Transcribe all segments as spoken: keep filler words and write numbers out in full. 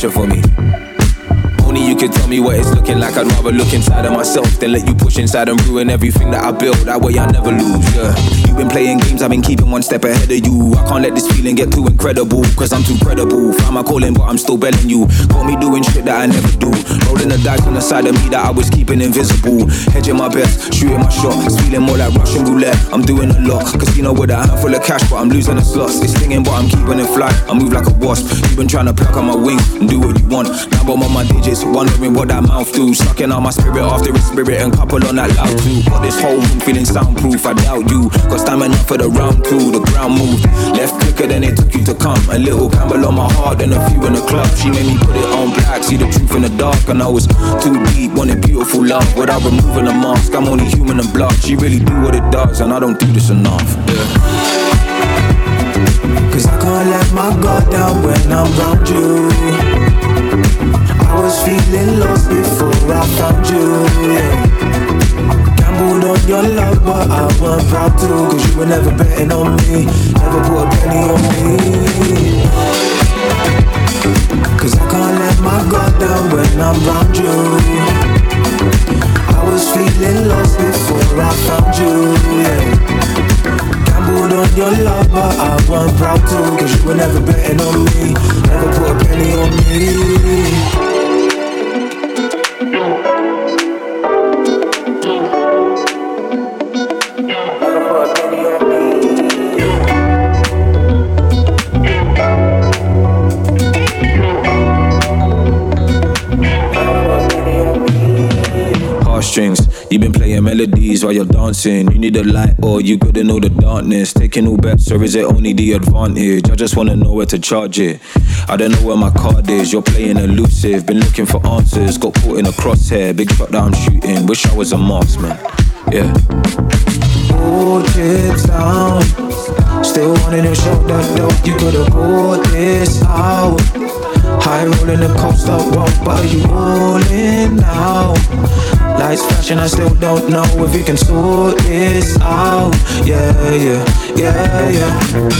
picture for me. Only you can tell me what it's looking like. I'd rather look inside of myself than let you push inside and ruin everything that I built. That way I never lose, yeah. You've been playing games, I've been keeping one step ahead of you. I can't let this feeling get too incredible, cause I'm too credible. Found my calling, but I'm still belling you. Got me doing shit that I never do. Rolling the dice on the side of me that I was keeping invisible. Hedging my best, shooting my shot. It's feeling more like Russian roulette. I'm doing a lot, casino with a handful of cash, but I'm losing the slots. It's stinging, but I'm keeping it fly. I move like a wasp. You've been trying to pluck on my wings and do what you want. Now I'm on my digits, wondering what that mouth do. Sucking out my spirit after his spirit and couple on that loud too. Got this whole room feeling soundproof, I doubt you. Got stamina for the round two, the ground moved. Left quicker than it took you to come. A little Campbell on my heart and a few in the club. She made me put it on black, see the truth in the dark. And I was too deep, wanted beautiful love. Without removing the mask, I'm only human and blood. She really do what it does and I don't do this enough, yeah. Cause I can't let my guard down when I'm around you. I was feeling lost before I found you, yeah. Gambled on your love, but I wasn't proud to. Cause you were never betting on me, never put a penny on me. Cause I can't let my guard down when I'm around you. I was feeling lost before I found you, yeah. Gambled on your love, but I wasn't proud to. Cause you were never betting on me, never put a penny on me. Strings. You've been playing melodies while you're dancing. You need a light or you couldn't know the darkness. Taking all bets or is it only the advantage? I just wanna know where to charge it. I don't know where my card is. You're playing elusive. Been looking for answers. Got caught in a crosshair. Big shot that I'm shooting. Wish I was a marksman. Yeah. All chips down. Still wanting to show that dope. You could've pulled this out. High rolling the coast up, walk, but you rolling now. Lights flashing, I still don't know if you can sort this out. Yeah, yeah, yeah, yeah.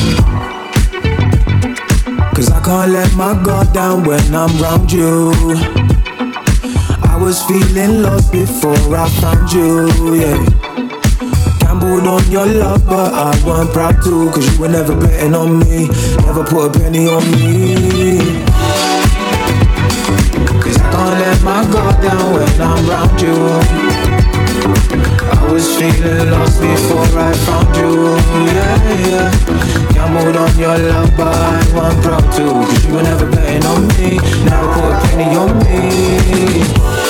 Cause I can't let my guard down when I'm around you. I was feeling lost before I found you, yeah. Gambled on your love, but I wasn't proud to. Cause you were never betting on me, never put a penny on me. Cause I can't let my guard down when I'm around you. I was feeling lost before I found you, yeah, yeah. Gambled on your love, but I wasn't proud to. Cause you were never betting on me, never put a penny on me.